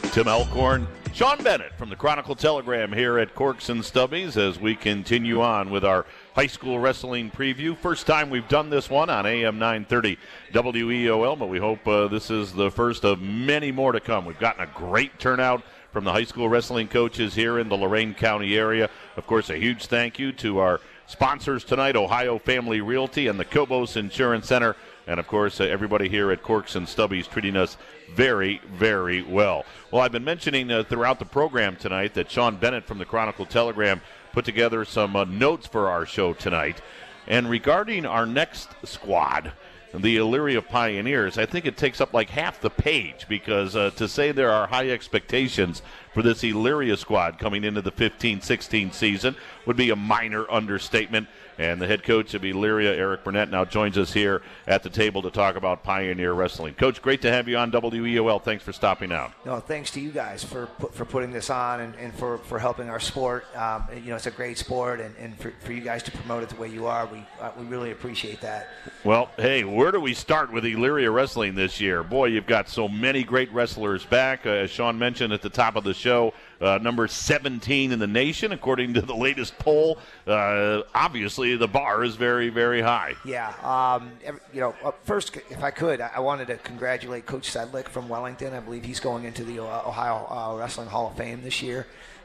Tim Elkhorn, Sean Bennett from the Chronicle Telegram here at Corks and Stubbies as we continue on with our high school wrestling preview. First time we've done this one on AM 930 WEOL, but we hope this is the first of many more to come. We've gotten a great turnout from the high school wrestling coaches here in the Lorain County area. Of course, a huge thank you to our sponsors tonight, Ohio Family Realty and the Cobos Insurance Center. And, of course, everybody here at Corks and Stubbies treating us very, very well. Well, I've been mentioning throughout the program tonight that Sean Bennett from the Chronicle Telegram put together some notes for our show tonight. And regarding our next squad, the Elyria Pioneers, I think it takes up like half the page because to say there are high expectations for this Elyria squad coming into the 15-16 season would be a minor understatement. And the head coach of Elyria, Eric Burnett, now joins us here at the table to talk about Pioneer Wrestling. Coach, great to have you on WEOL. Thanks for stopping out. No, thanks to you guys for putting this on and for helping our sport. It's a great sport, and for you guys to promote it the way you are, we really appreciate that. Well, hey, where do we start with Elyria Wrestling this year? Boy, you've got so many great wrestlers back. As Sean mentioned at the top of the show, number 17 in the nation, according to the latest poll. Obviously, the bar is very, very high. Yeah. First, if I could, I wanted to congratulate Coach Sedlick from Wellington. I believe he's going into the Ohio Wrestling Hall of Fame this year.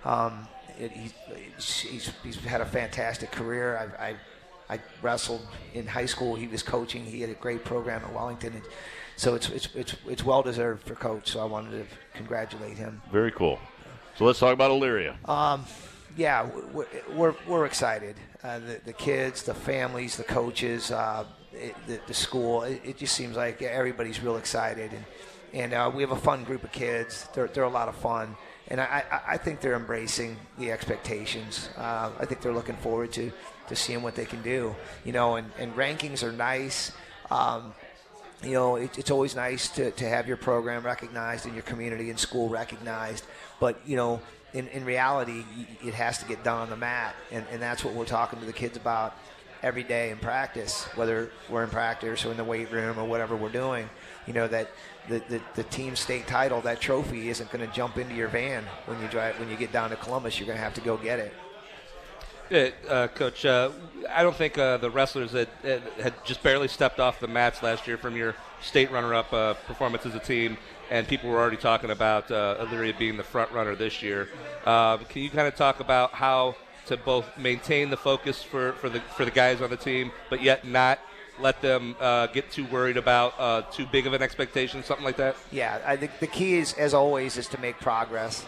He's had a fantastic career. I wrestled in high school. He was coaching. He had a great program at Wellington. And so it's well deserved for Coach. So I wanted to congratulate him. Very cool. So let's talk about Elyria. Yeah, we're excited. The kids, the families, the coaches, the school. It just seems like everybody's real excited, and we have a fun group of kids. They're a lot of fun, and I think they're embracing the expectations. I think they're looking forward to seeing what they can do. And rankings are nice. It's always nice to have your program recognized and your community and school recognized, but in reality, it has to get done on the mat, and that's what we're talking to the kids about every day in practice, whether we're in practice or in the weight room or whatever we're doing. That the team state title, that trophy, isn't going to jump into your van when you get down to Columbus. You're going to have to go get it. Coach, I don't think the wrestlers that had just barely stepped off the mats last year from your state runner-up performance as a team, and people were already talking about Elyria being the front runner this year. Can you kind of talk about how to both maintain the focus for the guys on the team, but yet not let them get too worried about too big of an expectation, something like that? Yeah, I think the key is, as always, is to make progress.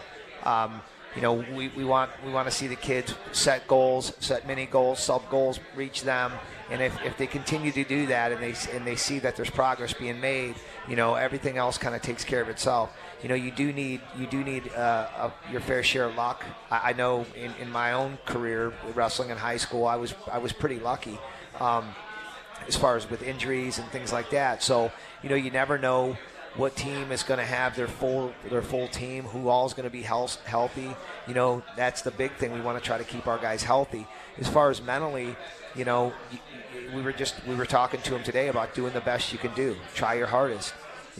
We want to see the kids set goals, set mini goals, sub goals, reach them, and if they continue to do that and they see that there's progress being made, everything else kind of takes care of itself. You do need your fair share of luck. I know in my own career wrestling in high school, I was pretty lucky as far as with injuries and things like that. So you never know what team is going to have their full team, who all is going to be healthy. That's the big thing. We want to try to keep our guys healthy. As far as mentally, we were talking to him today about doing the best you can do. Try your hardest.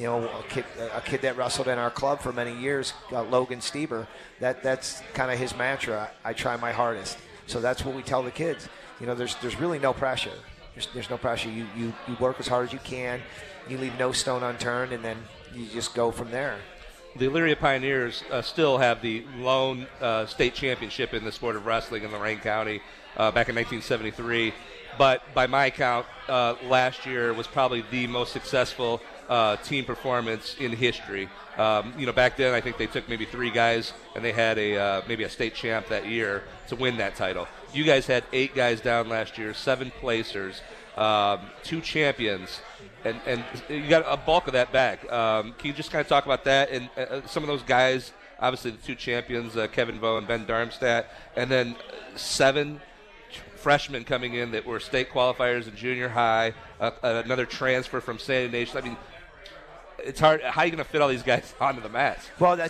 A kid that wrestled in our club for many years, Logan Stieber, that's kind of his mantra. I try my hardest. So that's what we tell the kids. There's really no pressure. There's no pressure. You work as hard as you can. You leave no stone unturned, and then you just go from there. The Elyria Pioneers still have the lone state championship in the sport of wrestling in Lorain County back in 1973. But by my count, last year was probably the most successful team performance in history. Back then I think they took maybe 3 guys, and they had maybe a state champ that year to win that title. You guys had 8 guys down last year, 7 placers, 2 champions, and you got a bulk of that back. Can you just kind of talk about that and some of those guys? Obviously, the 2 champions, Kevin Bowe and Ben Darmstadt, and then 7 freshmen coming in that were state qualifiers in junior high, another transfer from Sandy Nation. I mean, it's hard. How are you going to fit all these guys onto the mats? Well,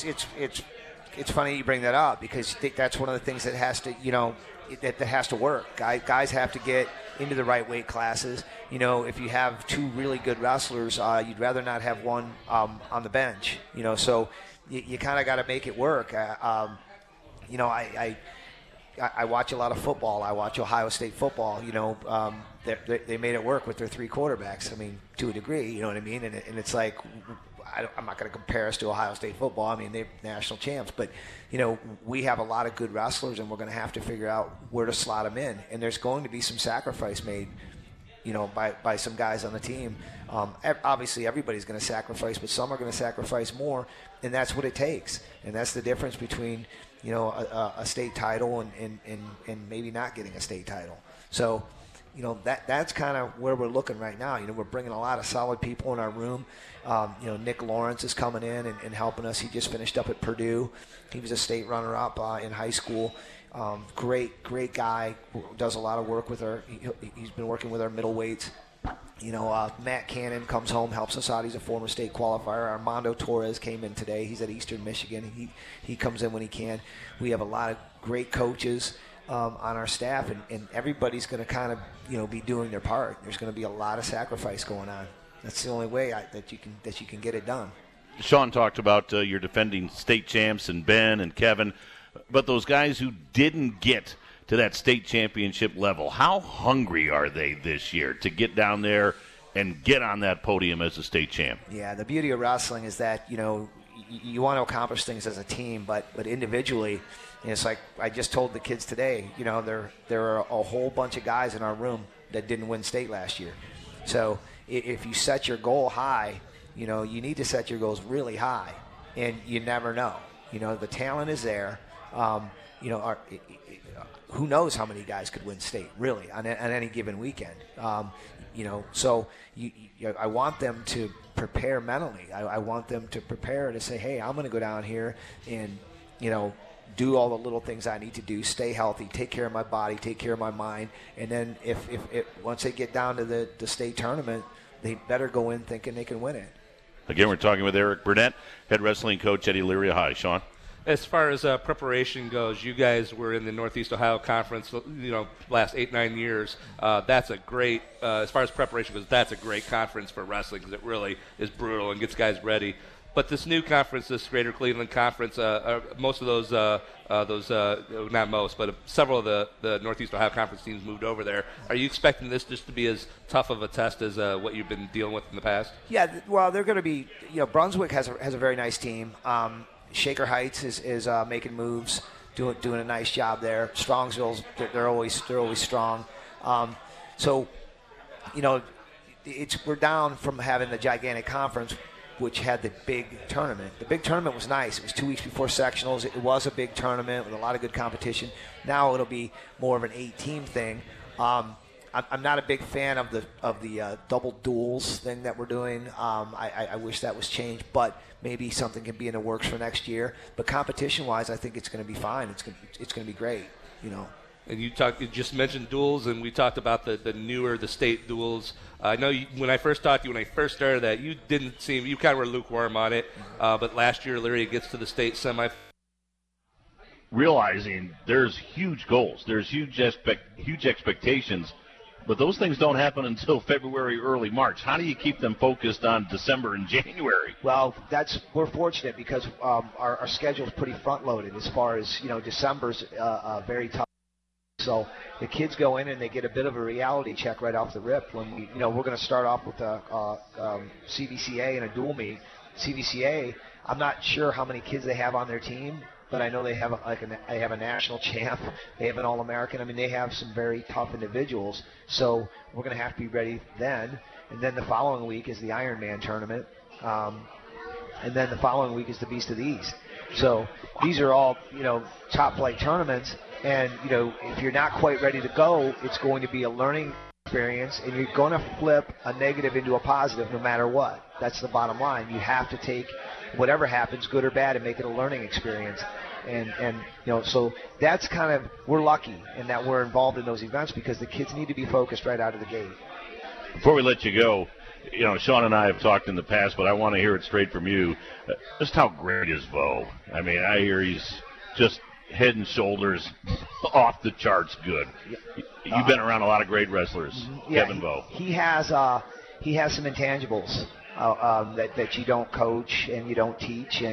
it's funny you bring that up, because I think that's one of the things that has to, that has to work. Guys have to get into the right weight classes. If you have 2 really good wrestlers, you'd rather not have one on the bench. So you kind of got to make it work. You know, I watch a lot of football. I watch Ohio State football. You know, they made it work with their 3 quarterbacks. I mean, to a degree, you know what I mean? And it's like, I'm not going to compare us to Ohio State football. I mean, they're national champs. But, you know, we have a lot of good wrestlers, and we're going to have to figure out where to slot them in. And there's going to be some sacrifice made, you know, by some guys on the team. Obviously, everybody's going to sacrifice, but some are going to sacrifice more, and that's what it takes. And that's the difference between, you know, a state title and maybe not getting a state title. So, you know, that's kind of where we're looking right now. You know, we're bringing a lot of solid people in our room. You know, Nick Lawrence is coming in and helping us. He just finished up at Purdue. He was a state runner-up in high school. Great guy. Does a lot of work with he's been working with our middleweights. You know, Matt Cannon comes home, helps us out. He's a former state qualifier. Armando Torres came in today. He's at Eastern Michigan. He comes in when he can. We have a lot of great coaches on our staff, and everybody's going to kind of, you know, be doing their part. There's going to be a lot of sacrifice going on. That's the only way that you can get it done. Sean talked about your defending state champs and Ben and Kevin, but those guys who didn't get to that state championship level, how hungry are they this year to get down there and get on that podium as a state champ? Yeah, the beauty of wrestling is that, you know, you want to accomplish things as a team, but individually, you know, it's like I just told the kids today, you know, there are a whole bunch of guys in our room that didn't win state last year. So if you set your goal high, you know, you need to set your goals really high, and you never know. You know, the talent is there. You know, who knows how many guys could win state, really, on any given weekend. You know, so I want them to prepare mentally. I want them to prepare to say, hey, I'm going to go down here and, you know, do all the little things I need to do, stay healthy, take care of my body, take care of my mind, and then if once they get down to the state tournament, they better go in thinking they can win it. Again, we're talking with Eric Burnett, head wrestling coach at Elyria High. Sean? As far as preparation goes, you guys were in the Northeast Ohio Conference, you know, last 8-9 years. That's a great, as far as preparation goes, that's a great conference for wrestling because it really is brutal and gets guys ready. But this new conference, this Greater Cleveland Conference, most of those, not most, but several of the Northeast Ohio Conference teams moved over there. Are you expecting this just to be as tough of a test as what you've been dealing with in the past? Yeah, well, they're going to be, you know, Brunswick has a very nice team. Shaker Heights is making moves, doing a nice job there. Strongsville's they're always strong. So, you know, we're down from having the gigantic conference, which had the big tournament. The big tournament was nice. It was 2 weeks before sectionals. It was a big tournament with a lot of good competition. Now it'll be more of an 8-team thing. I'm not a big fan of the double duels thing that we're doing. I wish that was changed, but maybe something can be in the works for next year. But competition-wise, I think it's going to be fine. It's going to be great, you know. And you just mentioned duels, and we talked about the state duels. I know when I first talked to you, when I first started that, you kind of were lukewarm on it. But last year, Elyria gets to the state semi. Realizing there's huge goals, there's huge expectations, but those things don't happen until February, early March. How do you keep them focused on December and January? Well, we're fortunate because our schedule is pretty front-loaded as far as, you know, December's very tough. So the kids go in and they get a bit of a reality check right off the rip. When we're going to start off with a CVCA and a dual meet. CVCA, I'm not sure how many kids they have on their team, but I know they have a national champ. They have an All-American. I mean, they have some very tough individuals. So we're going to have to be ready then. And then the following week is the Ironman tournament. And then the following week is the Beast of the East. So these are all, you know, top-flight tournaments. And, you know, if you're not quite ready to go, it's going to be a learning experience, and you're going to flip a negative into a positive no matter what. That's the bottom line. You have to take whatever happens, good or bad, and make it a learning experience. And you know, so that's kind of, we're lucky in that we're involved in those events because the kids need to be focused right out of the gate. Before we let you go, you know, Sean and I have talked in the past, but I want to hear it straight from you. Just how great is Bo? I mean, I hear he's just head and shoulders off the charts good. You've been around a lot of great wrestlers, yeah, Kevin Bo. He has some intangibles that you don't coach and you don't teach, and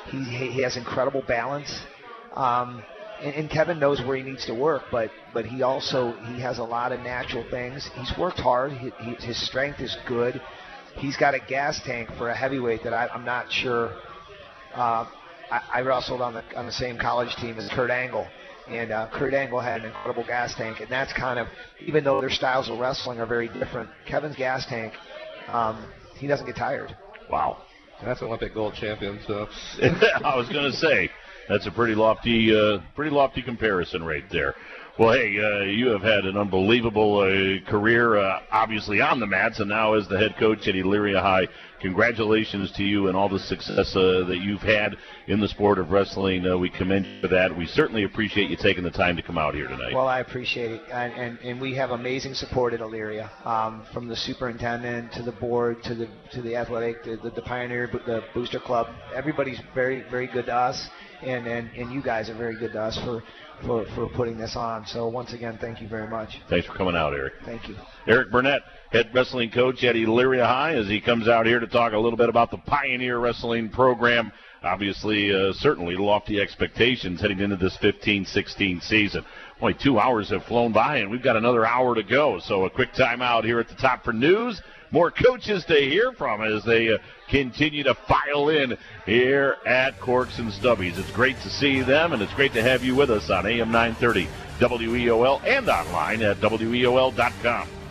He has incredible balance. And Kevin knows where he needs to work, but he has a lot of natural things. He's worked hard. His strength is good. He's got a gas tank for a heavyweight that I'm not sure. I wrestled on the same college team as Kurt Angle, and Kurt Angle had an incredible gas tank, and that's kind of, even though their styles of wrestling are very different, Kevin's gas tank, he doesn't get tired. Wow. That's Olympic gold champion, so. I was going to say, that's a pretty lofty comparison right there. Well, hey, you have had an unbelievable career, obviously on the mats, and now as the head coach at Elyria High. Congratulations to you and all the success that you've had in the sport of wrestling. We commend you for that. We certainly appreciate you taking the time to come out here tonight. Well, I appreciate it, and we have amazing support at Elyria, from the superintendent to the board to the athletic, the Pioneer, the Booster Club. Everybody's very, very good to us, and you guys are very good to us for putting this on. So once again, thank you very much. Thanks for coming out, Eric. Thank you. Eric Burnett, head wrestling coach at Elyria High, as he comes out here to talk a little bit about the Pioneer Wrestling program. Obviously, certainly lofty expectations heading into this 15-16 season. Only 2 hours have flown by, and we've got another hour to go. So a quick timeout here at the top for news. More coaches to hear from as they continue to file in here at Corks and Stubbies. It's great to see them, and it's great to have you with us on AM 930 WEOL and online at WEOL.com.